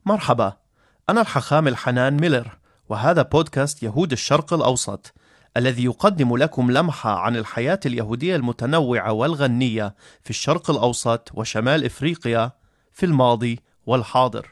مرحبا، أنا الحخام الحنان ميلر، وهذا بودكاست يهود الشرق الأوسط الذي يقدم لكم لمحة عن الحياة اليهودية المتنوعة والغنية في الشرق الأوسط وشمال إفريقيا في الماضي والحاضر.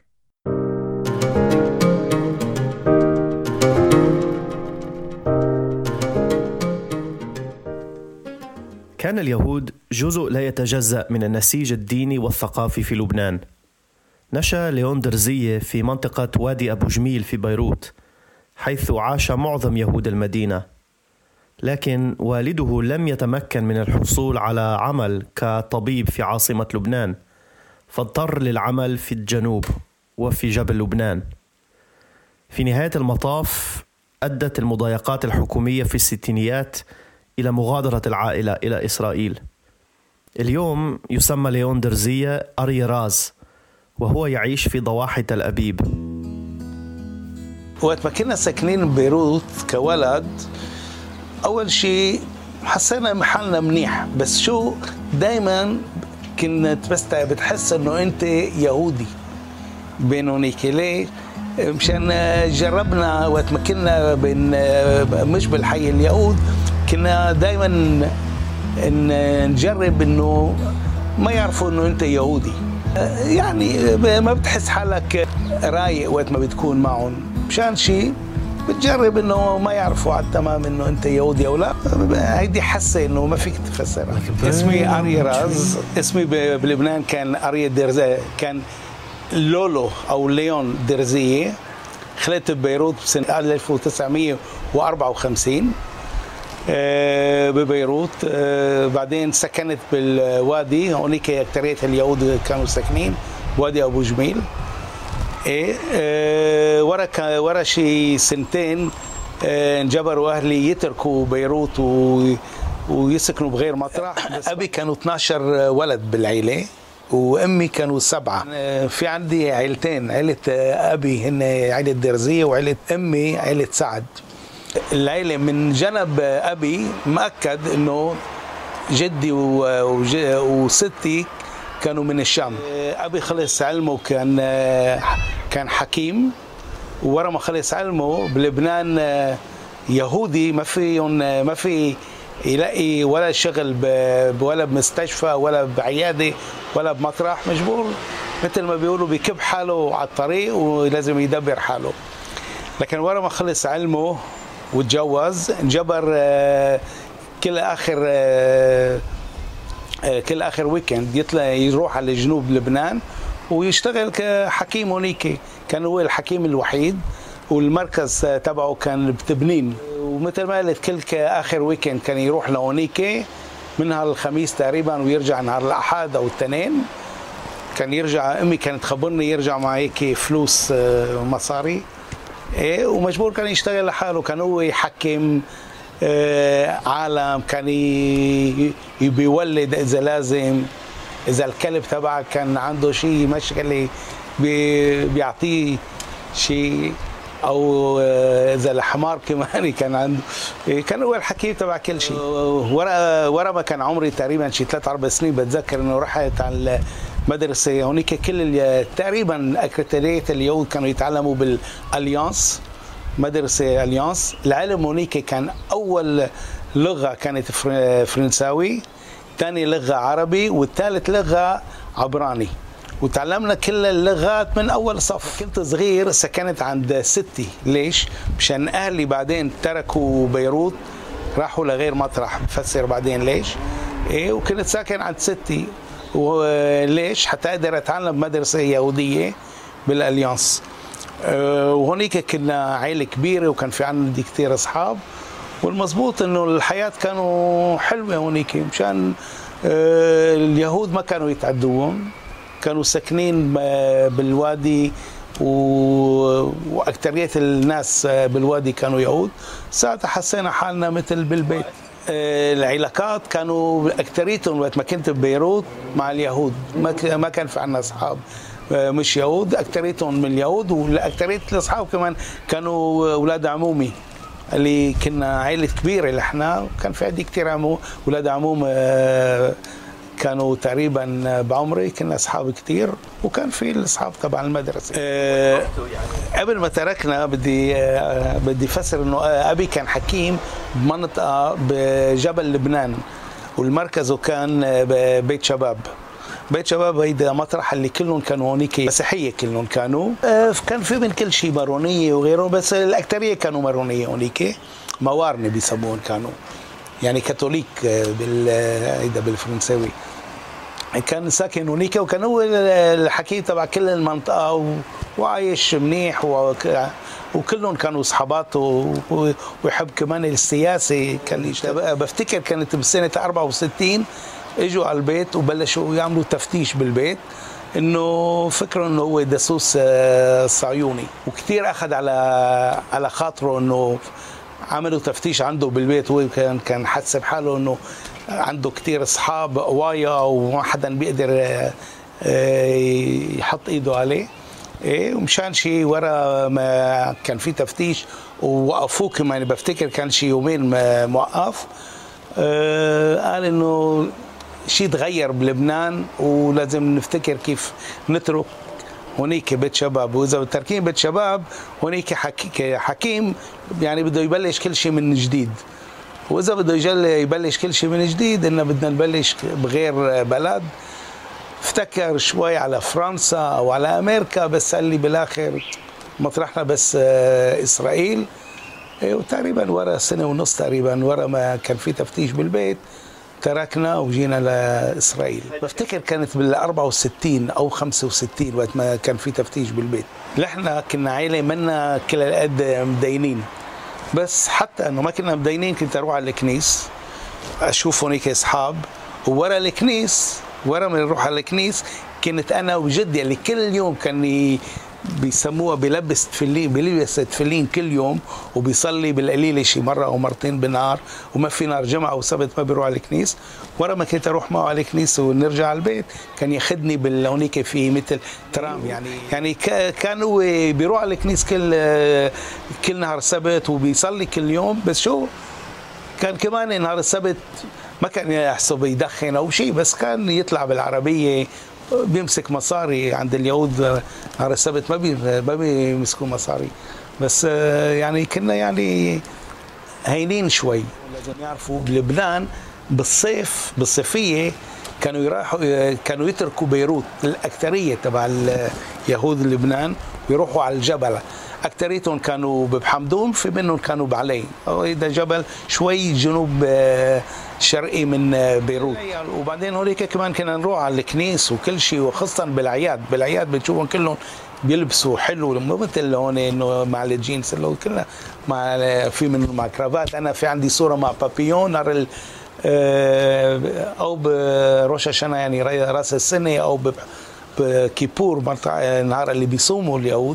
كان اليهود جزء لا يتجزأ من النسيج الديني والثقافي في لبنان. نشأ ليون درزية في منطقة وادي أبو جميل في بيروت، حيث عاش معظم يهود المدينة، لكن والده لم يتمكن من الحصول على عمل كطبيب في عاصمة لبنان، فاضطر للعمل في الجنوب وفي جبل لبنان. في نهاية المطاف أدت المضايقات الحكومية في الستينيات إلى مغادرة العائلة إلى إسرائيل. اليوم يسمى ليون درزية أري راز، وهو يعيش في ضواحي تل أبيب. وقت ما كنا ساكنين ببيروت كولد، أول شيء حسينا حالنا منيح، بس شو دايما كنت بس بتحس إنه أنت يهودي بينونيك. ليه؟ مشان جربنا وقت ما كنا مش بالحي اليهود، كنا دايما نجرب إنه ما يعرفوا إنه أنت يهودي، يعني ما بتحس حالك رايق وقت ما بتكون معهم، مشان شيء بتجرب انه ما يعرفوا على التمام انه انت يهودي او لا. هيدي حاسه انه ما فيك تفسرها. اسمي اري راز، اسمي بلبنان كان اري درزية، كان لولو او ليون درزية. خلقت ببيروت بسنة 1954 ببيروت. بعدين سكنت بالوادي، هونيك اكترية اليهود كانوا ساكنين وادي ابو جميل. ورا شي سنتين انجبروا اهلي يتركوا بيروت ويسكنوا بغير مطرح. ابي كانوا 12 ولد بالعيله، وامي كانوا 7. في عندي عيلتين، عيله ابي هن عيله درزيه، وعيله امي عيله سعد. العيله من جنب ابي مأكد انه جدي وستي كانوا من الشام. ابي خلص علمه كان حكيم، ورا ما خلص علمه بلبنان يهودي ما في يلاقي ولا شغل ولا بمستشفى ولا بعياده ولا بمطرح، مجبور مثل ما بيقولوا بيكب حاله على الطريق ولازم يدبر حاله. لكن ورا ما خلص علمه وتجوز، انجبر كل آخر ويكند يطلع يروح على جنوب لبنان ويشتغل كحكيم هونيك. كان هو الحكيم الوحيد، والمركز تبعه كان بتبنين. ومثل ما قلت كل آخر ويكند كان يروح لهونيك من نهار الخميس تقريبا ويرجع نهار الأحد أو الاثنين. كان يرجع، أمي كانت تخبرني يرجع مع هيك فلوس مصاري. ومجبور كان يشتغل لحاله. كان هو يحكم عالم، كان بيولد إذا لازم، إذا الكلب تبعك كان عنده شيء مشكلة بيعطيه شيء، أو إذا الحمار كمان كان عنده. كان هو الحكيم تبع كل شيء. ورا ما كان عمري تقريبا شيء 3-4 سنين، بتذكر إنه رحت على المدرسة هونيك. كل تقريبا أكترية اليهود كانوا يتعلموا بالأليانس، مدرسة أليانس. العلم هونيك كان أول لغة كانت فرنساوي، ثاني لغة عربي، والثالث لغة عبراني. وتعلمنا كل اللغات من أول صف. كنت صغير سكنت عند ستي. ليش؟ مشان أهلي بعدين تركوا بيروت راحوا لغير مطرح، بفسر بعدين ليش. وكنت ساكن عند ستي. وليش؟ حتى أقدر أتعلم مدرسة يهودية بالأليانس. وهونيك كنا عائلة كبيرة، وكان في عندي كتير أصحاب. والمضبوط إنه الحياة كانوا حلوة هونيك، مشان اليهود ما كانوا يتعدوهم، كانوا ساكنين بالوادي، وأكترية الناس بالوادي كانوا يهود. ساعتها حسينا حالنا مثل بالبيت. العلاقات كانوا أكتريتهم وقت ما كنت ببيروت مع اليهود، ما كان في عنا أصحاب مش يهود، أكتريتهم من اليهود. وأكترية الأصحاب كمان كانوا أولاد عمومي، اللي كنا عائلة كبيرة لحنا، وكان في عندي كتير أولاد عموم كانوا تقريبا بعمري، كنا اصحاب كتير، وكان في الاصحاب تبع المدرسه. قبل ما تركنا بدي افسر انه ابي كان حكيم بمنطقه بجبل لبنان، والمركز كان بيت شباب. بيت شباب هيدا مطرح اللي كلهم كانوا هونيك مسيحيه، كلهم كانوا كان في من كل شيء مارونيه وغيره، بس الاكثريه كانوا مارونيه هونيك، موارنه بيسمون كانوا، يعني كاثوليك هيدا بالفرنساوي. كان ساكن هونيك، وكان هو الحكيم تبع كل المنطقه وعايش منيح، وكلهم كانوا اصحاباته، ويحب كمان السياسه. كان بفتكر كانت بسنه 64 اجوا على البيت وبلشوا يعملوا تفتيش بالبيت، انه فكروا انه هو دسوس صهيوني، وكثير اخذ على خاطره انه عملوا تفتيش عنده بالبيت. هو كان حسب حاله انه عنده كثير اصحاب قوايا وما حدا بيقدر يحط ايده عليه. ومشان شيء ورا ما كان في تفتيش ووقفوه كمان، بفتكر كان شيء يومين موقف. قال انه شيء تغير بلبنان ولازم نفتكر كيف نترك هونيك بيت شباب، واذا تركين بيت شباب هونيك حكيم يعني بده يبلش كل شيء من جديد، واذا بده يبلش كل شيء من جديد إنه بدنا نبلش بغير بلد. افتكر شوي على فرنسا او على امريكا، بس قال لي بالاخر مطرحنا بس اسرائيل. وتقريبا ورا سنه ونص تقريبا ورا ما كان في تفتيش بالبيت تركنا وجينا لاسرائيل. بفتكر كانت بال 64 او 65 وقت ما كان في تفتيش بالبيت. نحن كنا عائله منا كل القد مدينين، بس حتى انه ما كنا مدينين كنت اروح على الكنيس اشوف هونيك اصحاب، وورا الكنيس ورا ما نروح على الكنيس كنت انا وجدي اللي كل يوم كان بيسموها بيلبس تفلين كل يوم، وبيصلي بالقليله شي مره او مرتين بالنهار، وما في نهار جمعه وسبت ما بيروح على الكنيس. ورا ما كنت اروح معه على الكنيس ونرجع على البيت كان ياخذني بالهونيك في مثل ترام، يعني كان هو بيروح على الكنيس كل نهار سبت وبيصلي كل يوم. بس شو كان كمان نهار السبت ما كان يحسب يدخن او شيء، بس كان يطلع بالعربيه بيمسك مصاري. عند اليهود نهار السبت ما بيمسكوا مصاري، بس يعني كنا يعني هينين شوي. لازم يعرفوا بلبنان بالصيفيه كانوا يتركوا بيروت، الاكثريه تبع اليهود لبنان ويروحوا على الجبل. اكثريتهم كانوا بحمدون، في منهم كانوا بعلي، هذا جبل شوي جنوب شرقي من بيروت. وبعدين هوليك كمان كنا نروح على الكنيس وكل شيء، وخاصه بالاعياد بتشوفهم كلهم بيلبسوا حلو، مو مثل هون انه مع الجينز اللي كلنا مع في منهم مع كرافات. انا في عندي صوره مع بابيون نهار او بروش السنه يعني راس السنه، او بكيبور النهار اللي بيصوموا اليهود.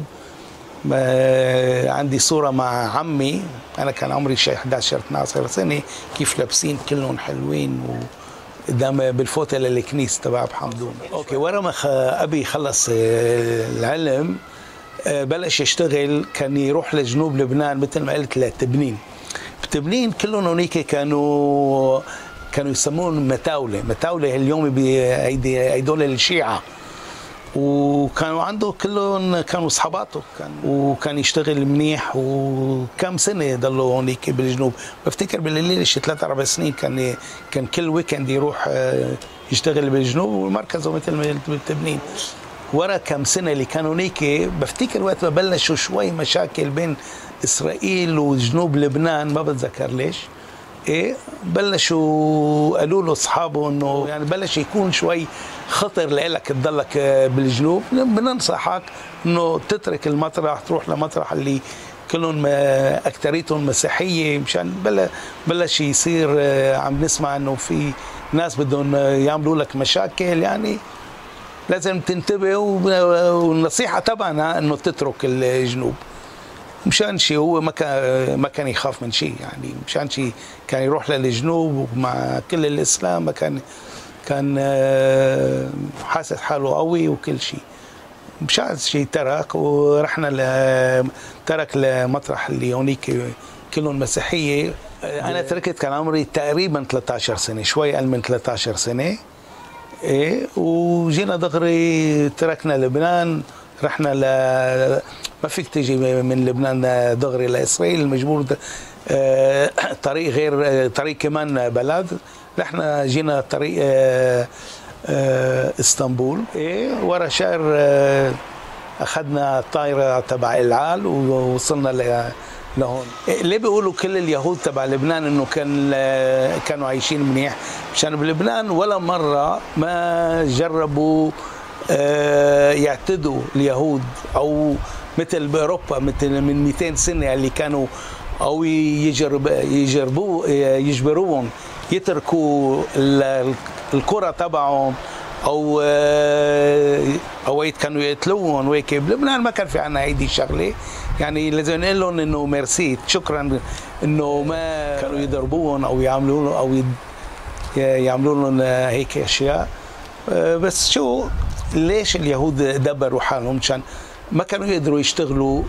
عندي صورة مع عمي، أنا كان عمري شي 11 12 سنة، كيف لابسين كلهم حلوين قدام بالفوتة للكنيس تبع بحمدون. أوكي، ورا ما أبي خلص العلم بلش يشتغل، كان يروح لجنوب لبنان مثل ما قلت لتبنين. بتبنين كلهم هونيك كانوا يسمون متاولة اليوم هيدول الشيعة، وكانوا عنده كلهم كانوا اصحاباته، وكان يشتغل منيح. وكم سنه ضلوا هونيك بالجنوب، بفتكر بالليل شي 3-4 سنين كان كل ويكند يروح يشتغل بالجنوب، ومركزه مثل ما قلت بالتبنين. ورا كم سنه اللي كانوا هونيك بفتكر وقت ما بلشوا شوي مشاكل بين اسرائيل وجنوب لبنان، ما بتذكر ليش، بلشوا قالوا له اصحابه انه يعني بلش يكون شوي خطر لك تضلك بالجنوب، بننصحك انه تترك المطرح، تروح لمطرح اللي كلهم اكثريتهم مسيحيه، مشان بلش يصير عم نسمع انه في ناس بدهم يعملوا لك مشاكل. يعني لازم تنتبه، والنصيحه تبعنا انه تترك الجنوب. مشان شيء هو ما كان يخاف من شيء، يعني مشان شيء كان يروح للجنوب، ومع كل الاسلام ما كان حاسس حاله قوي وكل شيء. مشان شيء ترك، ورحنا ترك لمطرح اللي هونيك كلهم مسيحيه. انا تركت كان عمري تقريبا 13 سنه، شوي اقل من 13 سنه. ايه وجينا دغري تركنا لبنان، رحنا ما فيك تجي من لبنان دغري لإسرائيل، مجبور طريق غير طريق كمان بلد. رحنا جينا طريق اسطنبول، ايه ورا شهر اخذنا الطائرة تبع العال ووصلنا لهون. ليه بيقولوا كل اليهود تبع لبنان انه كانوا عايشين منيح؟ مشان بلبنان ولا مرة ما جربوا يعتدوا اليهود، او مثل باوروبا مثل من 200 سنة اللي كانوا او يجبروهم يتركوا القرى تبعهم او كانوا يقتلوهم وهيك. بلبنان ما كان في عنا هيدي الشغله، يعني لازم نقول لهم انه ميرسي، شكرا انه ما كانوا يضربوهم او يعملوا لهم هيك اشياء. بس شو ليش اليهود دبروا حالهم؟ مشان ما كانوا يقدروا يشتغلوا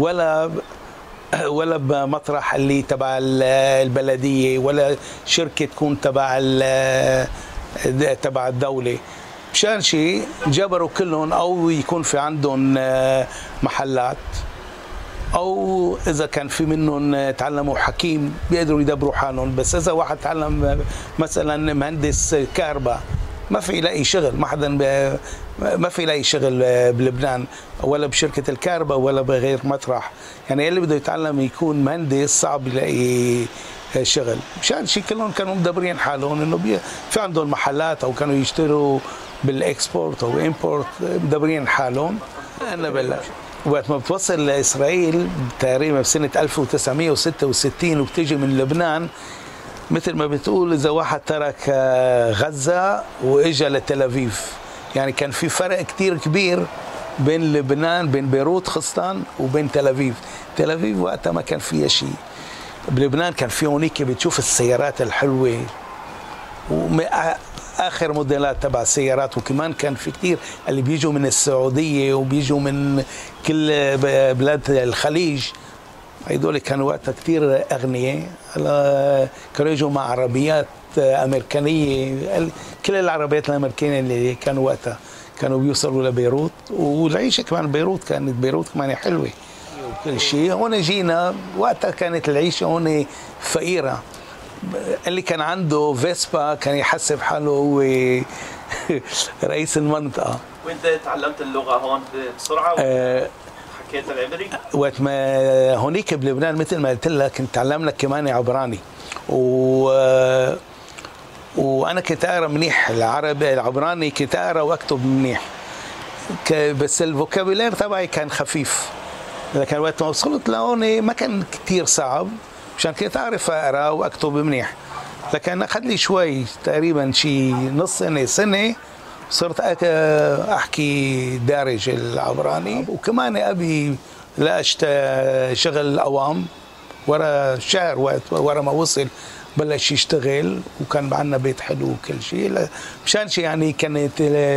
ولا بمطرح اللي تبع البلديه، ولا شركه تكون تبع الدوله. مشان شيء جبروا كلهم او يكون في عندهم محلات، او اذا كان في منهم تعلموا حكيم بيقدروا يدبروا حالهم. بس اذا واحد تعلم مثلا مهندس كهرباء ما في يلاقي شغل، ما في يلاقي شغل بلبنان، ولا بشركه الكهرباء ولا بغير مطرح. يعني اللي بده يتعلم يكون مهندس صعب يلاقي شغل. مشان شيء كلهم كانوا مدبرين حالهم انه في عندهم محلات او كانوا يشتروا بالاكسبورت او امبورت، مدبرين حالهم. انا بلش وقت ما بتوصل لاسرائيل تقريبا بسنه 1966 وبتيجي من لبنان، مثل ما بتقول اذا واحد ترك غزه واجى لتل ابيب، يعني كان في فرق كتير كبير بين لبنان، بين بيروت خاصه وبين تل ابيب. تل ابيب وقتها ما كان فيها شيء. بلبنان كان في هونيك بتشوف السيارات الحلوه اخر موديلات تبع السيارات، وكمان كان في كتير اللي بيجوا من السعوديه وبيجوا من كل بلاد الخليج. هيدول كانوا وقتها كتير اغنياء، كانوا يجوا مع عربيات امريكانيه، كل العربيات الامريكيه اللي كانوا وقتها كانوا بيوصلوا لبيروت. والعيشه كمان بيروت كمان حلوه وكل شيء. هون جينا وقتها كانت العيشه هون فقيره. اللي كان عنده فيسبا كان يحسب حاله هو رئيس المنطقه. وانت تعلمت اللغه هون بسرعه حكيت العبري؟ وقت ما هونيك بلبنان مثل ما قلت لك كنت تعلمنا كمان عبراني، وانا كنت اقرا منيح العبراني، كنت اقرا واكتب منيح، بس الفوكابولير تبعي كان خفيف. لكن وقت ما وصلت لهون ما كان كتير صعب، مشان كنت اعرف اقرا واكتب منيح. لكن اخذ لي شوي تقريبا شي نص سنه صرت احكي دارج العبراني. وكمان ابي لقيت شغل اوام ورا شهر، ورا ما وصل بلش يشتغل، وكان عندنا بيت حلو وكل شيء. مشان شيء يعني كانت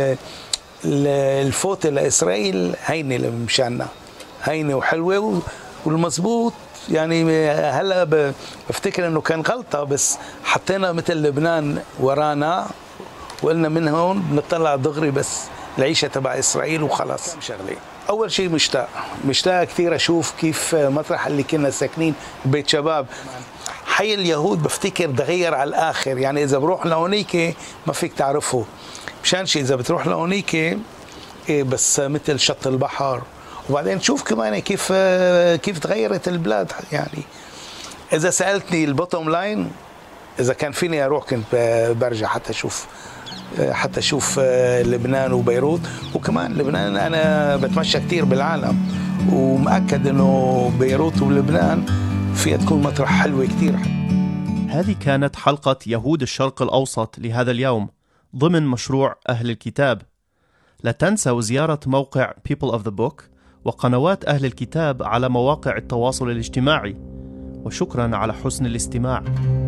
الفوت لاسرائيل هينه مشاننا، هينه وحلوه والمزبوط. يعني هلا بفتكر انه كان غلطه، بس حطينا مثل لبنان ورانا وقلنا من هون بنطلع دغري بس العيشه تبع اسرائيل وخلاص. شغله اول شيء مشتاق كثير اشوف كيف مطرح اللي كنا ساكنين بيت شباب. حي اليهود بفتكر تغير على الاخر، يعني اذا بروح لهونيك ما فيك تعرفه. مشان شيء اذا بتروح لهونيك بس مثل شط البحر. وبعدين تشوف كمان كيف تغيرت البلاد. يعني اذا سالتني البوتوم لاين، اذا كان فيني اروح كنت برجع حتى اشوف لبنان وبيروت. وكمان لبنان انا بتمشى كتير بالعالم، ومأكد انه بيروت ولبنان فيها تكون مطرح حلوة كتير. هذه كانت حلقة يهود الشرق الأوسط لهذا اليوم ضمن مشروع أهل الكتاب. لا تنسوا زيارة موقع People of the Book وقنوات أهل الكتاب على مواقع التواصل الاجتماعي. وشكرا على حسن الاستماع.